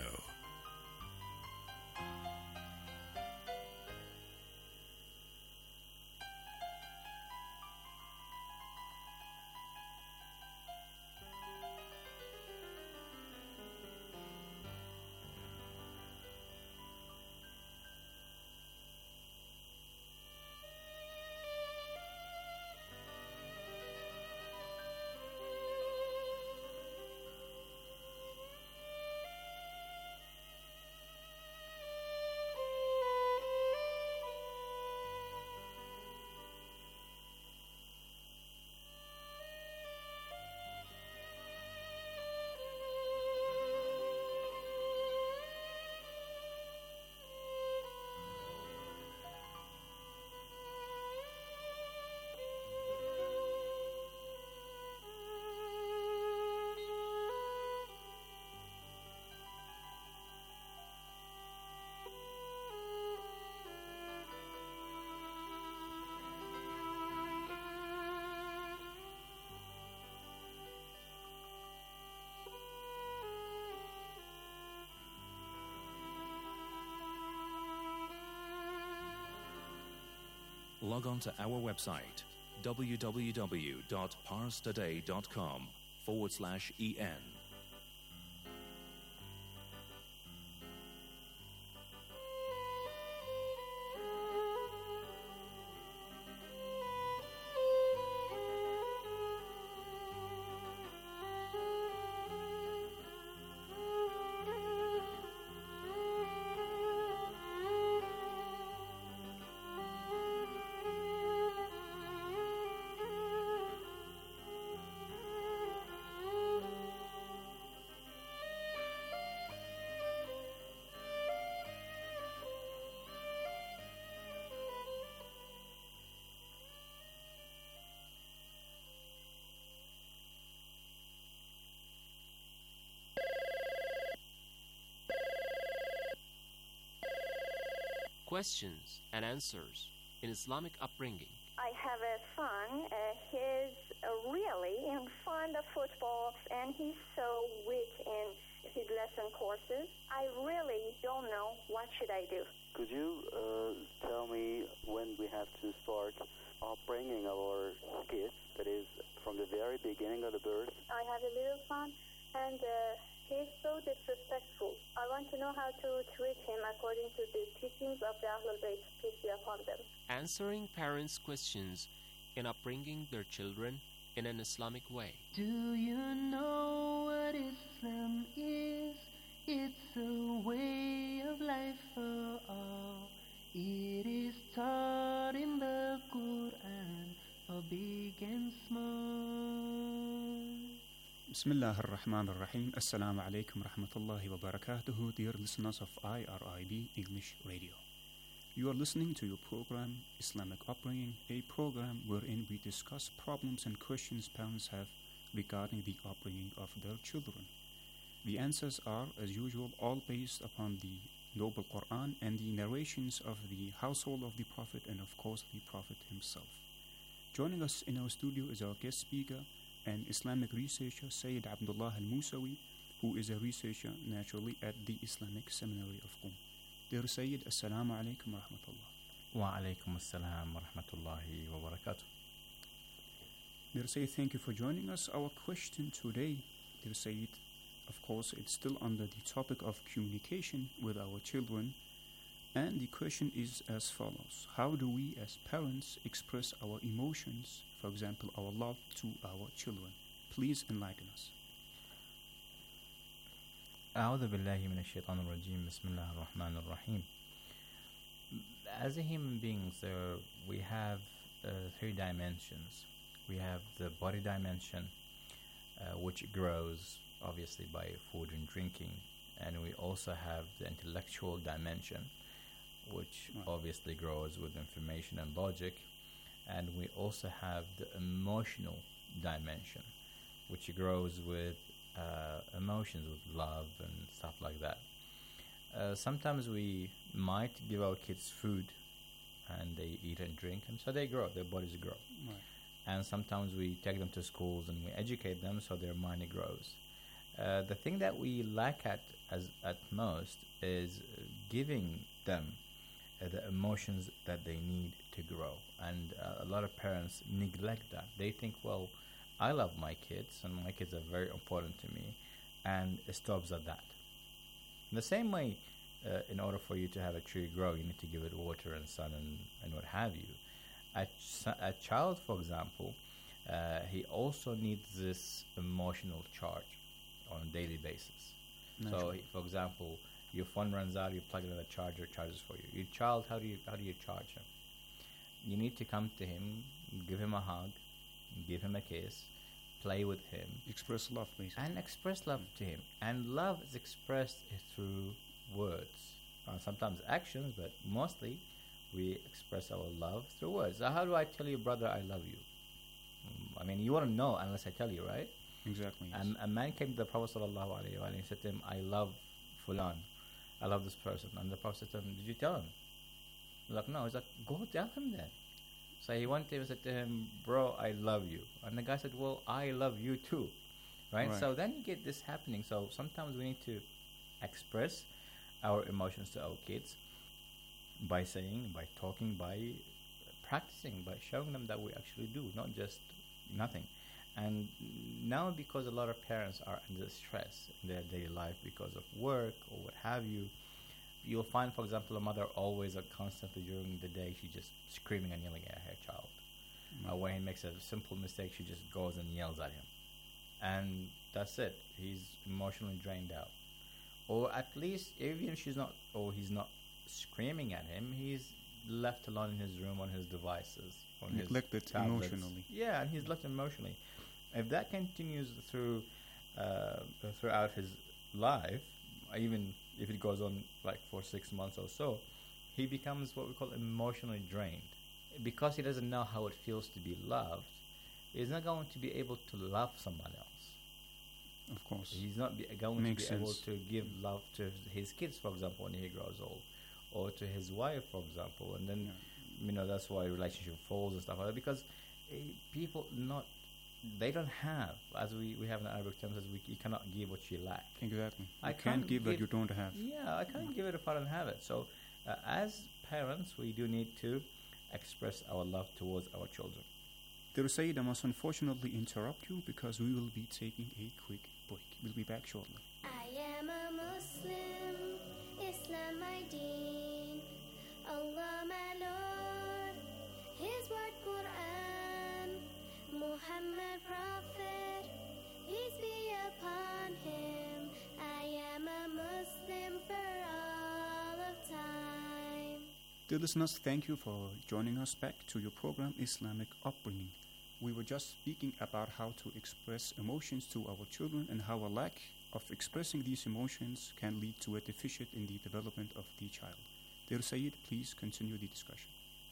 Log on to our website www.parstoday.com forward slash en. Questions and answers in Islamic upbringing. I have a son. Uh, he's uh, really in fond of football, and he's so weak in his lesson courses. I really don't know what should I do. Could you uh, tell me when we have to start upbringing our kids? That is, from the very beginning of the birth. I have a little son, and uh, he's so disrespectful. I want to know how to treat him according to the teachings of the Ahlul Bayt, peace be upon them. Answering parents' questions in upbringing their children in an Islamic way. Do you know what Islam is? It's a way of life for all. It is taught in the Quran for big and small. Bismillah ar-Rahman ar-Rahim. Assalamu alaikum rahmatullahi wa barakatuhu. Dear listeners of I R I B English Radio. You are listening to your program Islamic Upbringing, a program wherein we discuss problems and questions parents have regarding the upbringing of their children. The answers are, as usual, all based upon the Noble Quran and the narrations of the household of the Prophet and, of course, the Prophet himself. Joining us in our studio is our guest speaker and Islamic researcher Sayyid Abdullah Al-Musawi, who is a researcher naturally at the Islamic Seminary of Qum. Dear Sayyid, Assalamu alaikum wa rahmatullah. Wa alaikum assalam wa rahmatullahi wa barakatuh. Dear Sayyid, thank you for joining us. Our question today, dear Sayyid, of course, it's still under the topic of communication with our children. And the question is as follows. How do we as parents express our emotions, for example, our love to our children? Please enlighten us. أعوذ بالله من الشيطان الرجيم بسم الله الرحمن الرحيم. As a human beings, there we have uh, three dimensions. We have the body dimension, uh, which grows obviously by food and drinking, and we also have the intellectual dimension, which Right. obviously grows with information and logic. And we also have the emotional dimension, which grows with uh, emotions, with love and stuff like that. Uh, sometimes we might give our kids food and they eat and drink, and so they grow, their bodies grow. Right. And sometimes we take them to schools and we educate them so their mind grows. Uh, the thing that we lack at as at most is uh, giving them uh, the emotions that they need to grow. And uh, a lot of parents neglect that. They think, well, I love my kids and my kids are very important to me, and it stops at that. In the same way, uh, in order for you to have a tree grow, you need to give it water and sun and, and what have you. A, ch- a child, for example, uh, he also needs this emotional charge on a daily basis. So, Naturally. he- for example, your phone runs out, you plug it in a charger, it charges for you. Your child, how do you how do you charge him? You need to come to him, give him a hug, give him a kiss, play with him, Express love, basically. and express love to him. And love is expressed through words, uh, sometimes actions, but mostly we express our love through words. So how do I tell you, brother, I love you? Mm, I mean, you won't know unless I tell you, right? Exactly. Yes. And a man came to the Prophet sallallahu alaihi wasallam and he said to him, I love Fulan. I love this person. And the Prophet said to him, did you tell him? He's like, no. He's like, go tell him then. So he went to him and said to him, bro, I love you. And the guy said, well, I love you too. Right? Right. So then you get this happening. So sometimes we need to express our emotions to our kids by saying, by talking, by practicing, by showing them that we actually do, not just nothing. And now, because a lot of parents are under stress in their daily life because of work or what have you, you'll find, for example, a mother always or constantly during the day, she's just screaming and yelling at her child. Uh, when he makes a simple mistake, she just goes and yells at him. And that's it. He's emotionally drained out. Or at least, even if she's not, or he's not screaming at him, he's left alone in his room on his devices, on Neglected his tablets. emotionally. Yeah, and he's left emotionally. If that continues through uh, throughout his life, even if it goes on like for six months or so, he becomes what we call emotionally drained. Because he doesn't know how it feels to be loved, he's not going to be able to love someone else. Of course. He's not be, going Makes to be able sense. to give love to his kids, for example, when he grows old, or to his wife, for example. And then, you know, that's why relationship falls and stuff like that. Because uh, people not, they don't have, as we, we have in Arabic terms, as we, you cannot give what you lack. Exactly. I You can't give what you don't have. Yeah, I can't give it if I don't have it. So, uh, as parents, we do need to express our love towards our children. Dear Sayyid, I must unfortunately interrupt you because we will be taking a quick break. We'll be back shortly. I am a Muslim, Islam my deen, Allah my Lord, His word Quran, Muhammad Prophet, peace be upon him. I am a Muslim for all of time. Dear listeners, thank you for joining us back to your program Islamic Upbringing. We were just speaking about how to express emotions to our children and how a lack of expressing these emotions can lead to a deficit in the development of the child. Dear Sayyid, please continue the discussion.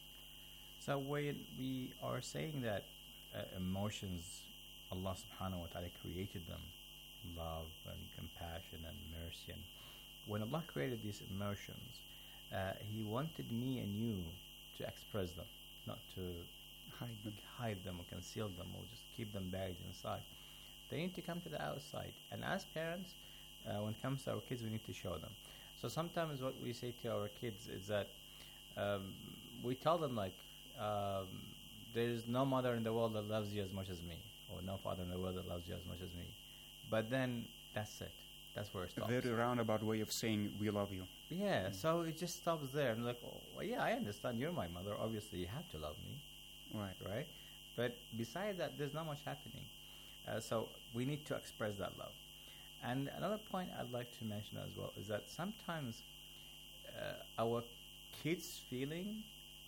So when we are saying that uh, emotions, Allah subhanahu wa ta'ala created them, love and compassion and mercy. And when Allah created these emotions, uh, He wanted me and you to express them, not to hide them, hide them or conceal them or just keep them buried inside. They need to come to the outside. And as parents, uh, when it comes to our kids, we need to show them. So sometimes what we say to our kids is that um, we tell them like, um, there is no mother in the world that loves you as much as me, or no father in the world that loves you as much as me. But then that's it. That's where it A stops. very roundabout way of saying we love you. Yeah, so it just stops there. I'm like, oh, well, yeah, I understand you're my mother. Obviously, you have to love me. Right. Right? But besides that, there's not much happening. Uh, so we need to express that love. And another point I'd like to mention as well is that sometimes uh, our kids' feeling,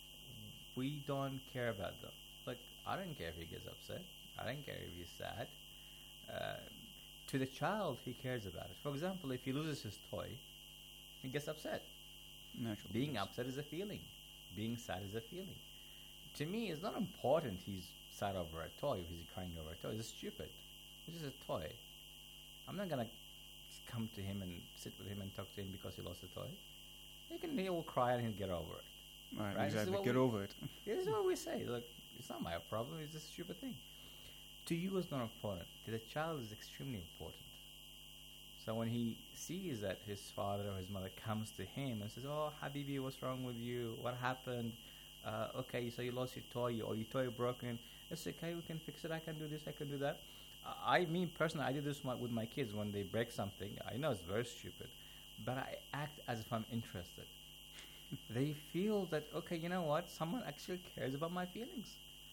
we don't care about them. Like, I don't care if he gets upset. I don't care if he's sad. Uh, to the child, he cares about it. For example, if he loses his toy, he gets upset. Natural, Being yes. upset is a feeling. Being sad is a feeling. To me, it's not important he's sad over a toy, if he's crying over a toy. It's stupid. It's just a toy. I'm not gonna come to him and sit with him and talk to him because he lost a toy. He can, he will cry and he'll get over it. Right, This is exactly. what Get we- over it. This is what we say. Look, it's not my problem. It's just a stupid thing. To you, it's not important. To the child, it's extremely important. So when he sees that his father or his mother comes to him and says, "Oh, Habibi, what's wrong with you? What happened? Uh, okay, so you lost your toy, or your toy broken. It's okay. We can fix it. I can do this. I can do that." Uh, I mean, personally, I do this my, with my kids when they break something. I know it's very stupid, but I act as if I'm interested. They feel that, okay, you know what? Someone actually cares about my feelings,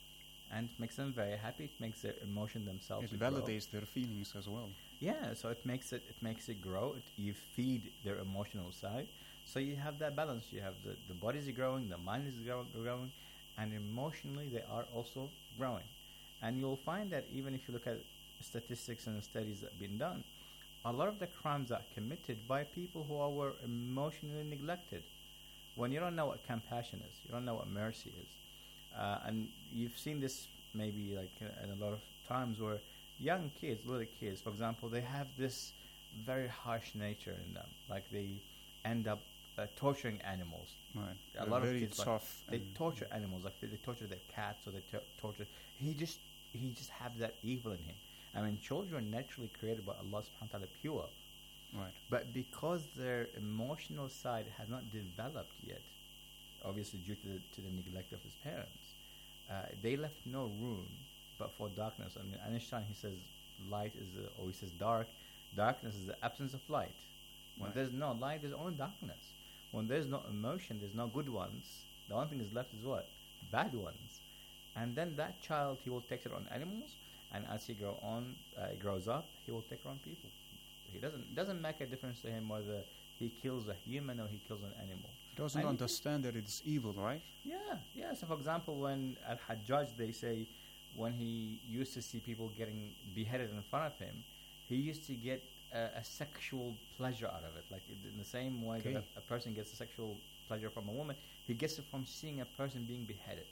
and it makes them very happy. It makes their emotion themselves It grow. validates their feelings as well. Yeah, so it makes it it makes it grow. It, you feed their emotional side, so you have that balance. You have the the body is growing, the mind is grow, growing, and emotionally they are also growing. And you'll find that even if you look at statistics and studies that have been done, a lot of the crimes are committed by people who are were emotionally neglected. When you don't know what compassion is, you don't know what mercy is, uh, and you've seen this maybe like uh, in a lot of times where young kids, little kids, for example, they have this very harsh nature in them. Like they end up uh, torturing animals. Right. A They're lot very of kids, like, tough they and- torture animals. Like they, they torture their cats, or they to- torture. He just he just have that evil in him. I mean, children naturally created by Allah Subhanahu wa Taala pure. Right. But because their emotional side has not developed yet, obviously due to the, to the neglect of his parents, uh, they left no room but for darkness. I mean, Einstein, he says light is, a, or he says dark, darkness is the absence of light. When Right. there's no light, there's only darkness. When there's no emotion, there's no good ones. The only thing is left is what? Bad ones. And then that child, he will take it on animals, and as he grow on, uh, grows up, he will take it on people. He doesn't it doesn't make a difference to him whether he kills a human or he kills an animal. He doesn't And he- understand that it's evil, right? Yeah, yeah. So, for example, when at Hajjaj, they say when he used to see people getting beheaded in front of him, he used to get a, a sexual pleasure out of it. Like in the same way Okay. that a, a person gets a sexual pleasure from a woman, he gets it from seeing a person being beheaded.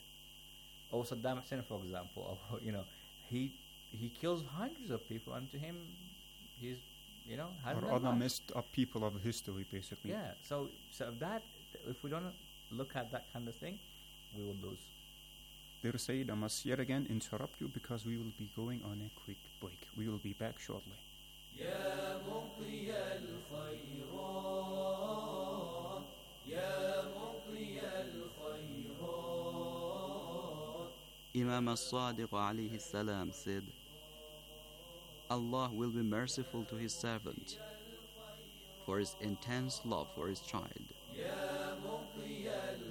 Or Saddam Hussein, for example, or, you know, he he kills hundreds of people, and to him, he's you know has Or no other life. messed up people of history, basically. Yeah. So so that if we don't look at that kind of thing, we will lose. Dear Sayyid, I must yet again interrupt you because we will be going on a quick break. We will be back shortly. يا مقضي الخيرات يا مقضي الخيرات Imam as-Sadiq alayhi salam said, Allah will be merciful to his servant for his intense love for his child. يا مقضي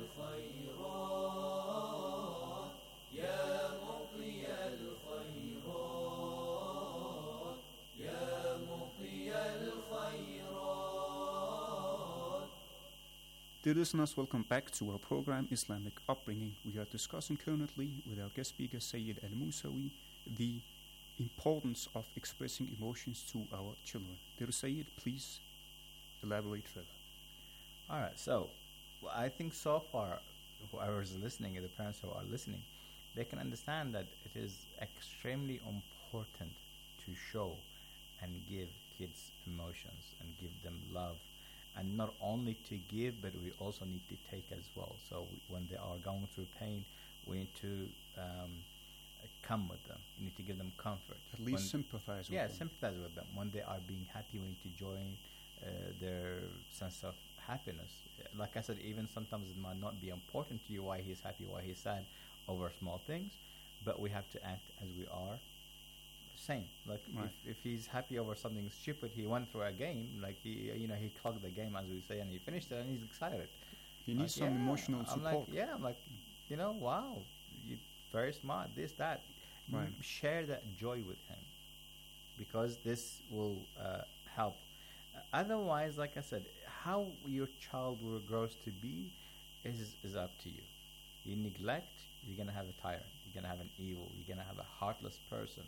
الخيرات يا مقضي الخيرات يا مقضي الخيرات. Dear listeners, welcome back to our program Islamic Upbringing. We are discussing currently with our guest speaker Sayyid Al-Musawi the importance of expressing emotions to our children. Dear Sayyid, please elaborate further. All right. So, well, I think so far, whoever is listening, the parents who are listening, they can understand that it is extremely important to show and give kids emotions and give them love. And not only to give, but we also need to take as well. So we, when they are going through pain, we need to um, come with them. We need to give them comfort. At least When- sympathize with yeah, them. sympathize with them. When they are being happy, we need to join uh, their sense of happiness. Like I said, even sometimes it might not be important to you why he's happy, why he's sad over small things, but we have to act as we are sane. Like Right. if, if he's happy over something stupid, he went through a game, like he, you know, he clogged the game as we say, and he finished it, and he's excited. He needs Like, some yeah, emotional I'm support. Like, yeah, I'm like, you know, wow, you very smart. This, that. Right. M- Share that joy with him, because this will uh, help. Uh, otherwise, like I said, how your child will grows to be is is up to you. You neglect, you're gonna have a tyrant. You're gonna have an evil. You're gonna have a heartless person.